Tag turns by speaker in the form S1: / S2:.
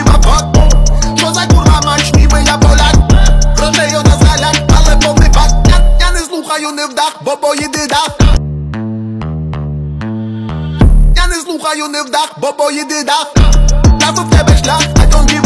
S1: give a fuck. Що за курва мач, ніби я поляк. Грошей у нас галяк, але повний бак. Я не слухаю не вдах, бо поїде дах. Я не слухаю не вдах, бо поїде дах. Та в тебе шлях, I don't give